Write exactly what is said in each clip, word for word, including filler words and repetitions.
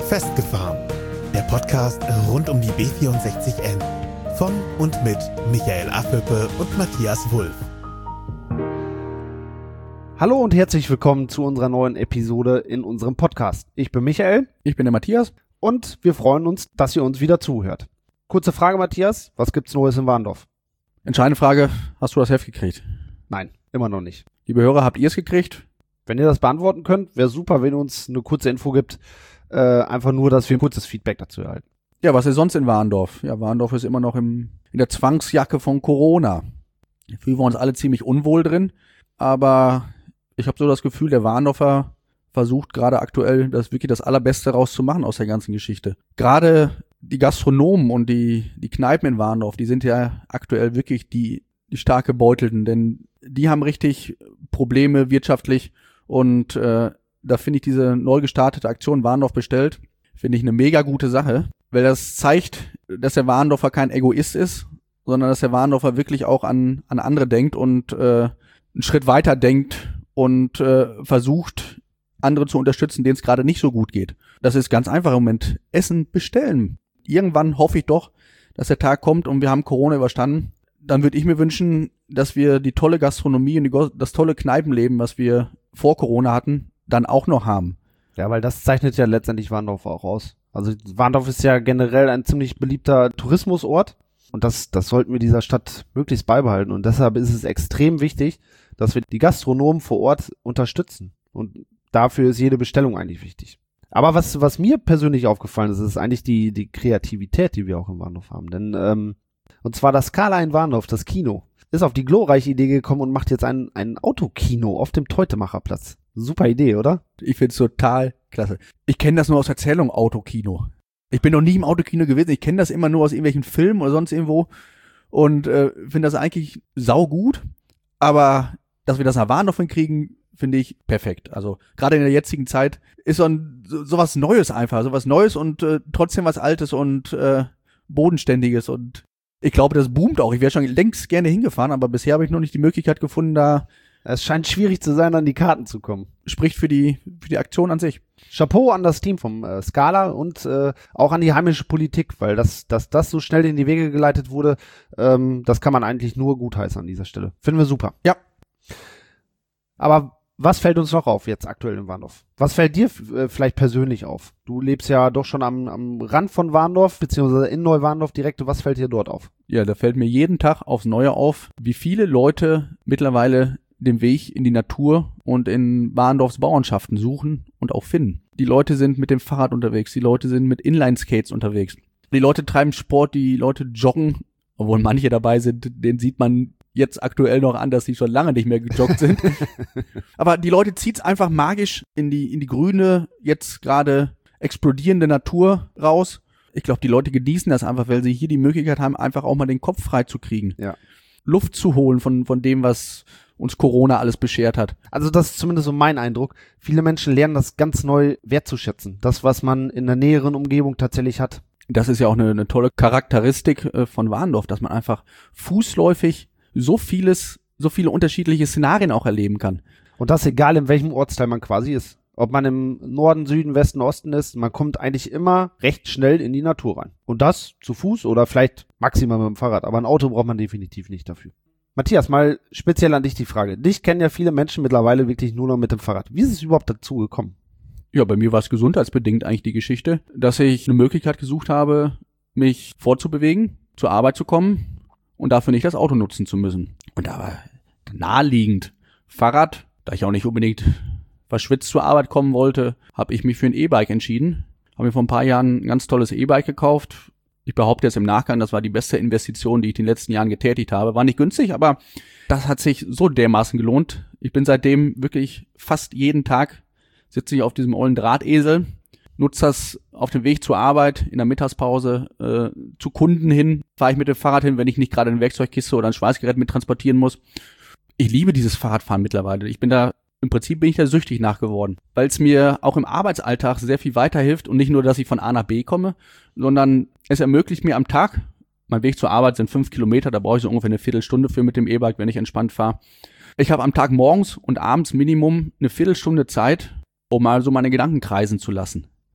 Festgefahren, der Podcast rund um die B vierundsechzig N von und mit Michael Affelpe und Matthias Wulff. Hallo und herzlich willkommen zu unserer neuen Episode in unserem Podcast. Ich bin Michael. Ich bin der Matthias. Und wir freuen uns, dass ihr uns wieder zuhört. Kurze Frage, Matthias. Was gibt's Neues in Warndorf? Entscheidende Frage, hast du das Heft gekriegt? Nein, immer noch nicht. Liebe Hörer, habt ihr es gekriegt? Wenn ihr das beantworten könnt, wäre super, wenn ihr uns eine kurze Info gibt. Äh, einfach nur, dass wir ein kurzes Feedback dazu erhalten. Ja, was ist sonst in Warndorf? Ja, Warndorf ist immer noch im, in der Zwangsjacke von Corona. Da fühlen wir uns alle ziemlich unwohl drin. Aber ich habe so das Gefühl, der Warndorfer versucht gerade aktuell, das wirklich das Allerbeste rauszumachen aus der ganzen Geschichte. Gerade die Gastronomen und die, die Kneipen in Warndorf, die sind ja aktuell wirklich die, die stark Gebeutelten, denn die haben richtig Probleme wirtschaftlich. Und äh, da finde ich diese neu gestartete Aktion Warndorf bestellt, finde ich eine mega gute Sache, weil das zeigt, dass der Warndorfer kein Egoist ist, sondern dass der Warndorfer wirklich auch an an andere denkt und äh, einen Schritt weiter denkt und äh, versucht, andere zu unterstützen, denen es gerade nicht so gut geht. Das ist ganz einfach im Moment. Essen bestellen. Irgendwann hoffe ich doch, dass der Tag kommt und wir haben Corona überstanden. Dann würde ich mir wünschen, dass wir die tolle Gastronomie und die, das tolle Kneipenleben, was wir vor Corona hatten, dann auch noch haben. Ja, weil das zeichnet ja letztendlich Warndorf auch aus. Also Warndorf ist ja generell ein ziemlich beliebter Tourismusort und das, das sollten wir dieser Stadt möglichst beibehalten. Und deshalb ist es extrem wichtig, dass wir die Gastronomen vor Ort unterstützen. Und dafür ist jede Bestellung eigentlich wichtig. Aber was, was mir persönlich aufgefallen ist, ist eigentlich die, die Kreativität, die wir auch in Warndorf haben. Denn, ähm, und zwar das Scala in Warndorf, das Kino, ist auf die glorreiche Idee gekommen und macht jetzt ein, ein Autokino auf dem Teutemacherplatz. Super Idee, oder? Ich find's total klasse. Ich kenne das nur aus Erzählung, Autokino. Ich bin noch nie im Autokino gewesen. Ich kenne das immer nur aus irgendwelchen Filmen oder sonst irgendwo und äh, finde das eigentlich saugut. Aber dass wir das nach Warndorf hinkriegen, finde ich perfekt. Also gerade in der jetzigen Zeit ist so, ein, so, so was Neues einfach, so was Neues und äh, trotzdem was Altes und äh, Bodenständiges. Und ich glaube, das boomt auch. Ich wäre schon längst gerne hingefahren, aber bisher habe ich noch nicht die Möglichkeit gefunden, da. Es scheint schwierig zu sein, an die Karten zu kommen. Spricht für die für die Aktion an sich. Chapeau an das Team vom äh, Scala und äh, auch an die heimische Politik, weil das, dass das so schnell in die Wege geleitet wurde, ähm, das kann man eigentlich nur gutheißen an dieser Stelle. Finden wir super. Ja. Aber was fällt uns noch auf jetzt aktuell in Warndorf? Was fällt dir äh, vielleicht persönlich auf? Du lebst ja doch schon am, am Rand von Warndorf, beziehungsweise in Neu-Warndorf direkt. Was fällt dir dort auf? Ja, da fällt mir jeden Tag aufs Neue auf, wie viele Leute mittlerweile den Weg in die Natur und in Warndorfs Bauernschaften suchen und auch finden. Die Leute sind mit dem Fahrrad unterwegs, die Leute sind mit Inline-Skates unterwegs. Die Leute treiben Sport, die Leute joggen, obwohl manche dabei sind, den sieht man jetzt aktuell noch an, dass die schon lange nicht mehr gejoggt sind. Aber die Leute zieht's einfach magisch in die in die grüne, jetzt gerade explodierende Natur raus. Ich glaube, die Leute genießen das einfach, weil sie hier die Möglichkeit haben, einfach auch mal den Kopf frei zu kriegen. Ja. Luft zu holen von von dem, was uns Corona alles beschert hat. Also das ist zumindest so mein Eindruck. Viele Menschen lernen das ganz neu wertzuschätzen. Das, was man in der näheren Umgebung tatsächlich hat. Das ist ja auch eine, eine tolle Charakteristik äh, von Warndorf, dass man einfach fußläufig so vieles, so viele unterschiedliche Szenarien auch erleben kann. Und das egal, in welchem Ortsteil man quasi ist. Ob man im Norden, Süden, Westen, Osten ist, man kommt eigentlich immer recht schnell in die Natur rein. Und das zu Fuß oder vielleicht maximal mit dem Fahrrad. Aber ein Auto braucht man definitiv nicht dafür. Matthias, mal speziell an dich die Frage. Dich kennen ja viele Menschen mittlerweile wirklich nur noch mit dem Fahrrad. Wie ist es überhaupt dazu gekommen? Ja, bei mir war es gesundheitsbedingt eigentlich die Geschichte, dass ich eine Möglichkeit gesucht habe, mich fortzubewegen, zur Arbeit zu kommen und dafür nicht das Auto nutzen zu müssen. Und da war naheliegend Fahrrad, da ich auch nicht unbedingt verschwitzt zur Arbeit kommen wollte, habe ich mich für ein E-Bike entschieden. Habe mir vor ein paar Jahren ein ganz tolles E-Bike gekauft. Ich behaupte jetzt im Nachgang, das war die beste Investition, die ich in den letzten Jahren getätigt habe. War nicht günstig, aber das hat sich so dermaßen gelohnt. Ich bin seitdem wirklich fast jeden Tag sitze ich auf diesem ollen Drahtesel, nutze das auf dem Weg zur Arbeit, in der Mittagspause, äh, zu Kunden hin, fahre ich mit dem Fahrrad hin, wenn ich nicht gerade eine Werkzeugkiste oder ein Schweißgerät mit transportieren muss. Ich liebe dieses Fahrradfahren mittlerweile. Ich bin da, im Prinzip bin ich da süchtig nachgeworden, weil es mir auch im Arbeitsalltag sehr viel weiterhilft und nicht nur, dass ich von A nach B komme, sondern es ermöglicht mir am Tag, mein Weg zur Arbeit sind fünf Kilometer, da brauche ich so ungefähr eine Viertelstunde für mit dem E-Bike, wenn ich entspannt fahre. Ich habe am Tag morgens und abends Minimum eine Viertelstunde Zeit, um mal so meine Gedanken kreisen zu lassen.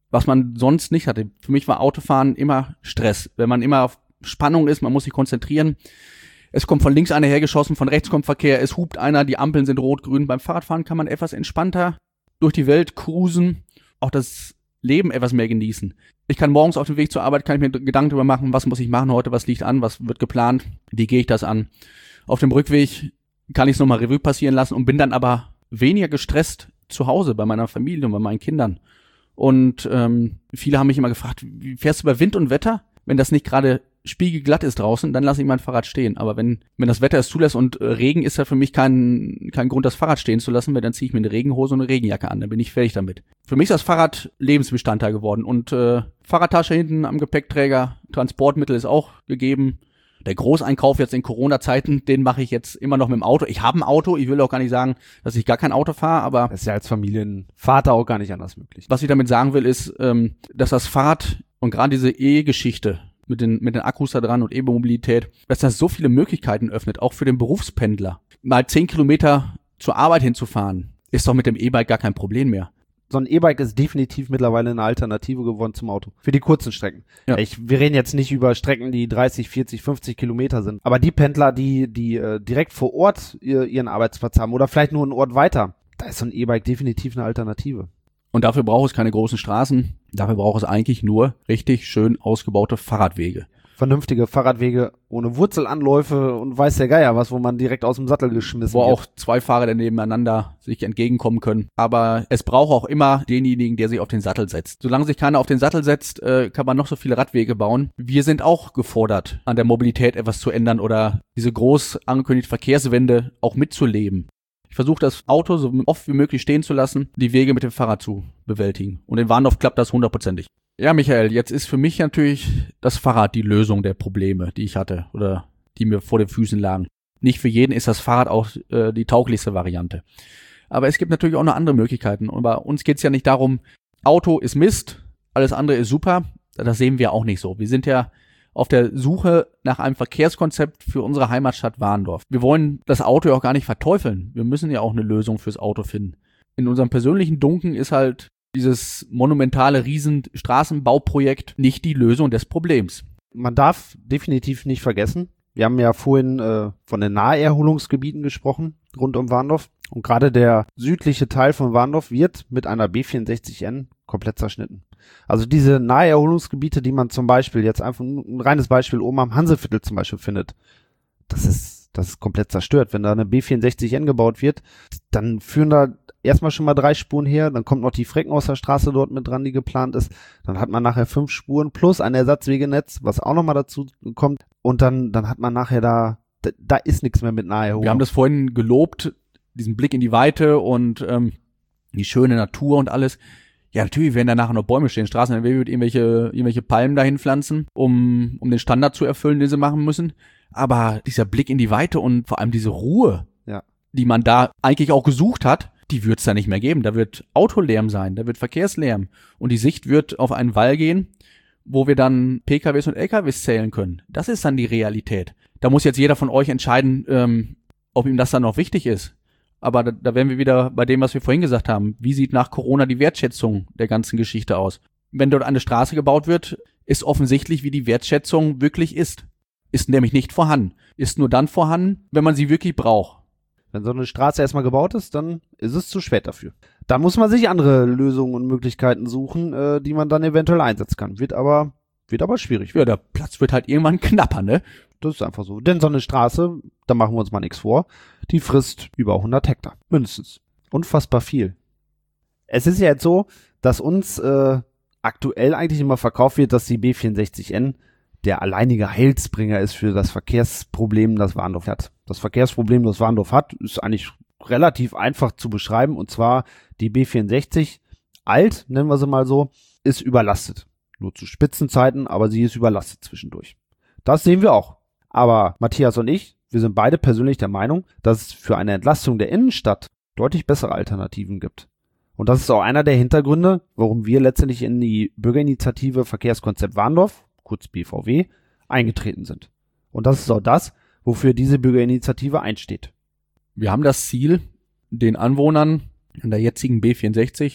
was man sonst nicht hatte. Für mich war Autofahren immer Stress. Wenn man immer auf Spannung ist, man muss sich konzentrieren. Es kommt von links einer hergeschossen, von rechts kommt Verkehr, es hupt einer, die Ampeln sind rot-grün. Beim Fahrradfahren kann man etwas entspannter durch die Welt cruisen, auch das Leben etwas mehr genießen. Ich kann morgens auf dem Weg zur Arbeit, kann ich mir Gedanken darüber machen, was muss ich machen heute, was liegt an, was wird geplant, wie gehe ich das an. Auf dem Rückweg kann ich es nochmal Revue passieren lassen und bin dann aber weniger gestresst zu Hause bei meiner Familie und bei meinen Kindern. Und ähm, viele haben mich immer gefragt, wie fährst du bei Wind und Wetter? Wenn das nicht gerade spiegelglatt ist draußen, dann lasse ich mein Fahrrad stehen. Aber wenn wenn das Wetter es zulässt und äh, Regen ist ja für mich kein kein Grund, das Fahrrad stehen zu lassen, weil dann ziehe ich mir eine Regenhose und eine Regenjacke an, dann bin ich fertig damit. Für mich ist das Fahrrad Lebensbestandteil geworden und äh, Fahrradtasche hinten am Gepäckträger, Transportmittel ist auch gegeben. Der Großeinkauf jetzt in Corona-Zeiten, den mache ich jetzt immer noch mit dem Auto. Ich habe ein Auto, ich will auch gar nicht sagen, dass ich gar kein Auto fahre, aber Das ist ja als Familienvater auch gar nicht anders möglich. was ich damit sagen will, ist, ähm, dass das Fahrrad und gerade diese E-Geschichte mit den mit den Akkus da dran und E-Mobilität, dass das so viele Möglichkeiten öffnet, auch für den Berufspendler. Mal zehn Kilometer zur Arbeit hinzufahren, ist doch mit dem E-Bike gar kein Problem mehr. So ein E-Bike ist definitiv mittlerweile eine Alternative geworden zum Auto. Für die kurzen Strecken. Ja. Ich, wir reden jetzt nicht über Strecken, die dreißig, vierzig, fünfzig Kilometer sind. Aber die Pendler, die, die äh, direkt vor Ort ihr, ihren Arbeitsplatz haben oder vielleicht nur einen Ort weiter, da ist so ein E-Bike definitiv eine Alternative. Und dafür braucht es keine großen Straßen, dafür braucht es eigentlich nur richtig schön ausgebaute Fahrradwege. Vernünftige Fahrradwege ohne Wurzelanläufe und weiß der Geier was, wo man direkt aus dem Sattel geschmissen Wo wird. auch zwei Fahrräder nebeneinander sich entgegenkommen können. Aber es braucht auch immer denjenigen, der sich auf den Sattel setzt. Solange sich keiner auf den Sattel setzt, äh, kann man noch so viele Radwege bauen. Wir sind auch gefordert, an der Mobilität etwas zu ändern oder diese groß angekündigte Verkehrswende auch mitzuleben. Ich versuche das Auto so oft wie möglich stehen zu lassen, die Wege mit dem Fahrrad zu bewältigen. Und in Warndorf klappt das hundertprozentig. Ja, Michael, jetzt ist für mich natürlich das Fahrrad die Lösung der Probleme, die ich hatte oder die mir vor den Füßen lagen. Nicht für jeden ist das Fahrrad auch äh, die tauglichste Variante. Aber es gibt natürlich auch noch andere Möglichkeiten. Und bei uns geht's ja nicht darum, Auto ist Mist, alles andere ist super. Das sehen wir auch nicht so. Wir sind ja auf der Suche nach einem Verkehrskonzept für unsere Heimatstadt Warndorf. Wir wollen das Auto ja auch gar nicht verteufeln. Wir müssen ja auch eine Lösung fürs Auto finden. In unserem persönlichen Dunkeln ist halt dieses monumentale Riesenstraßenbauprojekt nicht die Lösung des Problems. Man darf definitiv nicht vergessen, wir haben ja vorhin äh, von den Naherholungsgebieten gesprochen, rund um Warndorf. Und gerade der südliche Teil von Warndorf wird mit einer B vierundsechzig N komplett zerschnitten. Also diese Naherholungsgebiete, die man zum Beispiel jetzt einfach ein reines Beispiel oben am Hanseviertel zum Beispiel findet, das ist, das ist komplett zerstört. Wenn da eine B vierundsechzig N gebaut wird, dann führen da erstmal schon mal drei Spuren her, dann kommt noch die Freckenhauser Straße dort mit dran, die geplant ist. Dann hat man nachher fünf Spuren plus ein Ersatzwegenetz, was auch nochmal dazu kommt. Und dann, dann hat man nachher da, da, da ist nichts mehr mit Naherholung. Wir haben das vorhin gelobt, diesen Blick in die Weite und ähm, die schöne Natur und alles. Ja, natürlich werden da nachher noch Bäume stehen, Straßen, dann wird irgendwelche, irgendwelche Palmen dahin pflanzen, um, um den Standard zu erfüllen, den sie machen müssen. Aber dieser Blick in die Weite und vor allem diese Ruhe, ja, die man da eigentlich auch gesucht hat, die wird es da nicht mehr geben. Da wird Autolärm sein, da wird Verkehrslärm. Und die Sicht wird auf einen Wall gehen, wo wir dann P K Ws und L K Ws zählen können. Das ist dann die Realität. Da muss jetzt jeder von euch entscheiden, ähm, ob ihm das dann noch wichtig ist. Aber da, da wären wir wieder bei dem, was wir vorhin gesagt haben. Wie sieht nach Corona die Wertschätzung der ganzen Geschichte aus? Wenn dort eine Straße gebaut wird, ist offensichtlich, wie die Wertschätzung wirklich ist. Ist nämlich nicht vorhanden. Ist nur dann vorhanden, wenn man sie wirklich braucht. Wenn so eine Straße erstmal gebaut ist, dann ist es zu spät dafür. Da muss man sich andere Lösungen und Möglichkeiten suchen, äh, die man dann eventuell einsetzen kann. Wird aber, wird aber schwierig. Ja, der Platz wird halt irgendwann knapper, ne? Das ist einfach so. Denn so eine Straße, da machen wir uns mal nichts vor, die frisst über hundert Hektar. Mindestens. Unfassbar viel. Es ist ja jetzt so, dass uns äh, aktuell eigentlich immer verkauft wird, dass die B vierundsechzig N der alleinige Heilsbringer ist für das Verkehrsproblem, das Warndorf hat. Das Verkehrsproblem, das Warndorf hat, ist eigentlich relativ einfach zu beschreiben. Und zwar die B vierundsechzig, alt, nennen wir sie mal so, ist überlastet. Nur zu Spitzenzeiten, aber sie ist überlastet zwischendurch. Das sehen wir auch. Aber Matthias und ich, wir sind beide persönlich der Meinung, dass es für eine Entlastung der Innenstadt deutlich bessere Alternativen gibt. Und das ist auch einer der Hintergründe, warum wir letztendlich in die Bürgerinitiative Verkehrskonzept Warndorf, kurz B V W, eingetreten sind. Und das ist auch das, wofür diese Bürgerinitiative einsteht. Wir haben das Ziel, den Anwohnern in der jetzigen B vierundsechzig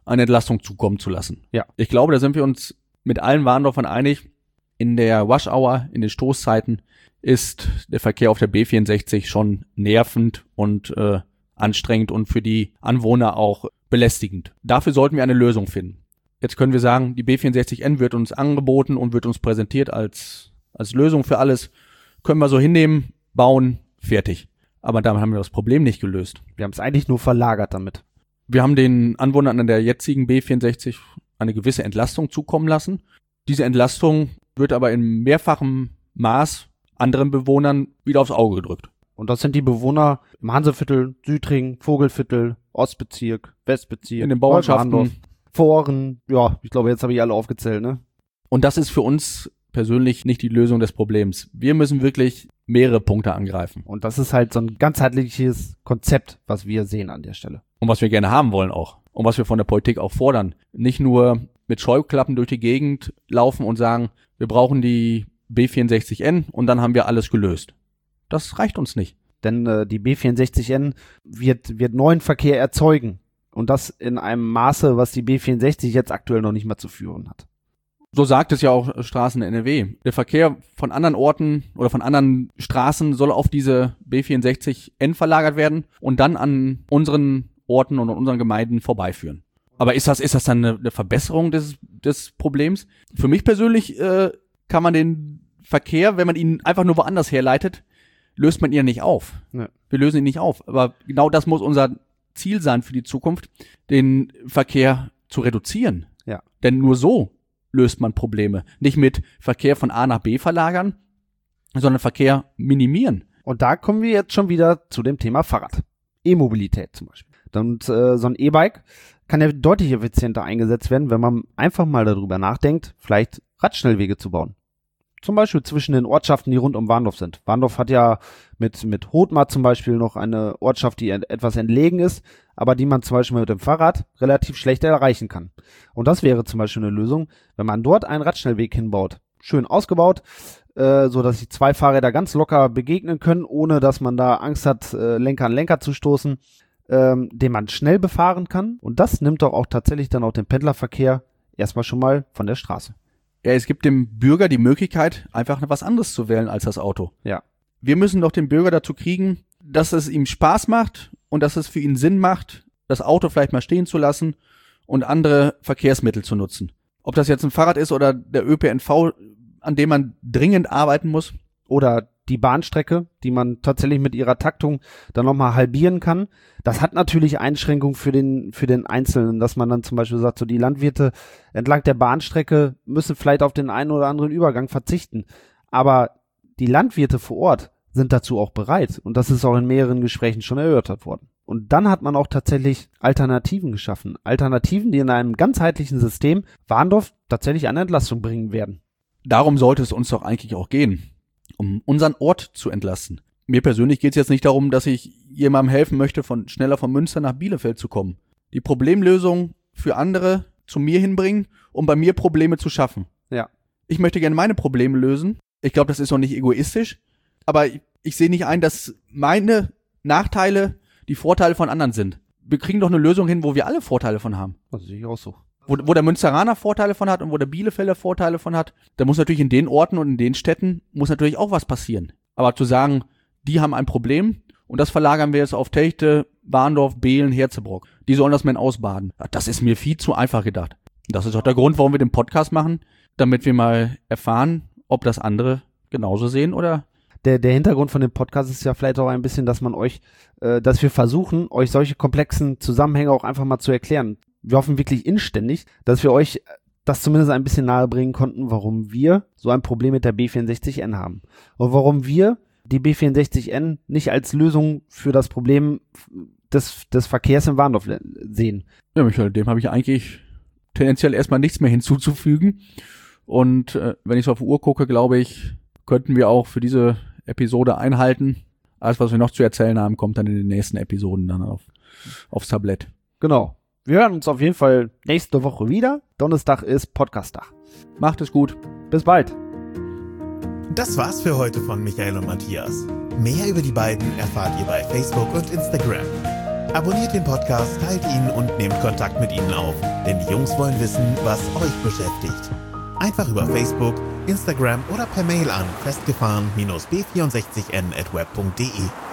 eine Entlastung zukommen zu lassen. Ja. Ich glaube, da sind wir uns mit allen Warndorfern einig. In der Rush Hour, in den Stoßzeiten ist der Verkehr auf der B vierundsechzig schon nervend und äh, anstrengend und für die Anwohner auch belästigend. Dafür sollten wir eine Lösung finden. Jetzt können wir sagen, die B vierundsechzig N wird uns angeboten und wird uns präsentiert als, als Lösung für alles. Können wir so hinnehmen, bauen, fertig. Aber damit haben wir das Problem nicht gelöst. Wir haben es eigentlich nur verlagert damit. Wir haben den Anwohnern an der jetzigen B vierundsechzig eine gewisse Entlastung zukommen lassen. Diese Entlastung wird aber in mehrfachem Maß anderen Bewohnern wieder aufs Auge gedrückt. Und das sind die Bewohner im Hanseviertel, Südring, Vogelviertel, Ostbezirk, Westbezirk, in den Bauernschaften, Foren. Ja, ich glaube, jetzt habe ich alle aufgezählt, ne? Und das ist für uns persönlich nicht die Lösung des Problems. Wir müssen wirklich mehrere Punkte angreifen. Und das ist halt so ein ganzheitliches Konzept, was wir sehen an der Stelle. Und was wir gerne haben wollen auch. Und was wir von der Politik auch fordern. Nicht nur mit Scheuklappen durch die Gegend laufen und sagen, wir brauchen die B vierundsechzig N und dann haben wir alles gelöst. Das reicht uns nicht. Denn äh, die B vierundsechzig N wird, wird neuen Verkehr erzeugen. Und das in einem Maße, was die B vierundsechzig jetzt aktuell noch nicht mal zu führen hat. So sagt es ja auch Straßen in N R W. Der Verkehr von anderen Orten oder von anderen Straßen soll auf diese B vierundsechzig N verlagert werden und dann an unseren Orten und an unseren Gemeinden vorbeiführen. Aber ist das, ist das dann eine, eine Verbesserung des, des Problems? Für mich persönlich äh, kann man den Verkehr, wenn man ihn einfach nur woanders herleitet, löst man ihn ja nicht auf. Ja. Wir lösen ihn nicht auf. Aber genau das muss unser Ziel sein für die Zukunft, den Verkehr zu reduzieren. Ja. Denn nur so löst man Probleme. Nicht mit Verkehr von A nach B verlagern, sondern Verkehr minimieren. Und da kommen wir jetzt schon wieder zu dem Thema Fahrrad. E-Mobilität zum Beispiel. Und äh, so ein E-Bike kann ja deutlich effizienter eingesetzt werden, wenn man einfach mal darüber nachdenkt, vielleicht Radschnellwege zu bauen. Zum Beispiel zwischen den Ortschaften, die rund um Warndorf sind. Warndorf hat ja mit, mit Hothmar zum Beispiel noch eine Ortschaft, die etwas entlegen ist, aber die man zum Beispiel mit dem Fahrrad relativ schlecht erreichen kann. Und das wäre zum Beispiel eine Lösung, wenn man dort einen Radschnellweg hinbaut. Schön ausgebaut, äh, so dass die zwei Fahrräder ganz locker begegnen können, ohne dass man da Angst hat, äh, Lenker an Lenker zu stoßen, ähm, den man schnell befahren kann. Und das nimmt doch auch tatsächlich dann auch den Pendlerverkehr erstmal schon mal von der Straße. Ja, es gibt dem Bürger die Möglichkeit, einfach was anderes zu wählen als das Auto. Ja. Wir müssen doch den Bürger dazu kriegen, dass es ihm Spaß macht und dass es für ihn Sinn macht, das Auto vielleicht mal stehen zu lassen und andere Verkehrsmittel zu nutzen. Ob das jetzt ein Fahrrad ist oder der Ö P N V, an dem man dringend arbeiten muss. Oder die Bahnstrecke, die man tatsächlich mit ihrer Taktung dann nochmal halbieren kann. Das hat natürlich Einschränkungen für den, für den Einzelnen, dass man dann zum Beispiel sagt, so die Landwirte entlang der Bahnstrecke müssen vielleicht auf den einen oder anderen Übergang verzichten. Aber die Landwirte vor Ort sind dazu auch bereit. Und das ist auch in mehreren Gesprächen schon erörtert worden. Und dann hat man auch tatsächlich Alternativen geschaffen. Alternativen, die in einem ganzheitlichen System Warndorf tatsächlich eine Entlastung bringen werden. Darum sollte es uns doch eigentlich auch gehen, um unseren Ort zu entlasten. Mir persönlich geht es jetzt nicht darum, dass ich jemandem helfen möchte, von schneller von Münster nach Bielefeld zu kommen. Die Problemlösung für andere zu mir hinbringen, um bei mir Probleme zu schaffen. Ja. Ich möchte gerne meine Probleme lösen. Ich glaube, das ist auch nicht egoistisch. Aber ich, ich sehe nicht ein, dass meine Nachteile die Vorteile von anderen sind. Wir kriegen doch eine Lösung hin, wo wir alle Vorteile von haben. Das sehe ich auch so. Wo, wo der Münsteraner Vorteile von hat und wo der Bielefelder Vorteile von hat, da muss natürlich in den Orten und in den Städten muss natürlich auch was passieren. Aber zu sagen, die haben ein Problem und das verlagern wir jetzt auf Techte, Warndorf, Behlen, Herzebrock. Die sollen das mal ausbaden. Das ist mir viel zu einfach gedacht. Das ist auch der Grund, warum wir den Podcast machen, damit wir mal erfahren, ob das andere genauso sehen oder... Der, der Hintergrund von dem Podcast ist ja vielleicht auch ein bisschen, dass man euch, äh, dass wir versuchen, euch solche komplexen Zusammenhänge auch einfach mal zu erklären. Wir hoffen wirklich inständig, dass wir euch das zumindest ein bisschen nahe bringen konnten, warum wir so ein Problem mit der B vierundsechzig N haben. Und warum wir die B vierundsechzig N nicht als Lösung für das Problem des, des Verkehrs in Warndorf sehen. Ja, Michael, dem habe ich eigentlich tendenziell erstmal nichts mehr hinzuzufügen. Und äh, wenn ich so auf die Uhr gucke, glaube ich, könnten wir auch für diese Episode einhalten. Alles, was wir noch zu erzählen haben, kommt dann in den nächsten Episoden dann auf, aufs Tablett. Genau. Wir hören uns auf jeden Fall nächste Woche wieder. Donnerstag ist Podcast-Tag. Macht es gut. Bis bald. Das war's für heute von Michael und Matthias. Mehr über die beiden erfahrt ihr bei Facebook und Instagram. Abonniert den Podcast, teilt ihn und nehmt Kontakt mit ihnen auf, denn die Jungs wollen wissen, was euch beschäftigt. Einfach über Facebook, Instagram oder per Mail an festgefahren b vierundsechzig n at web punkt de.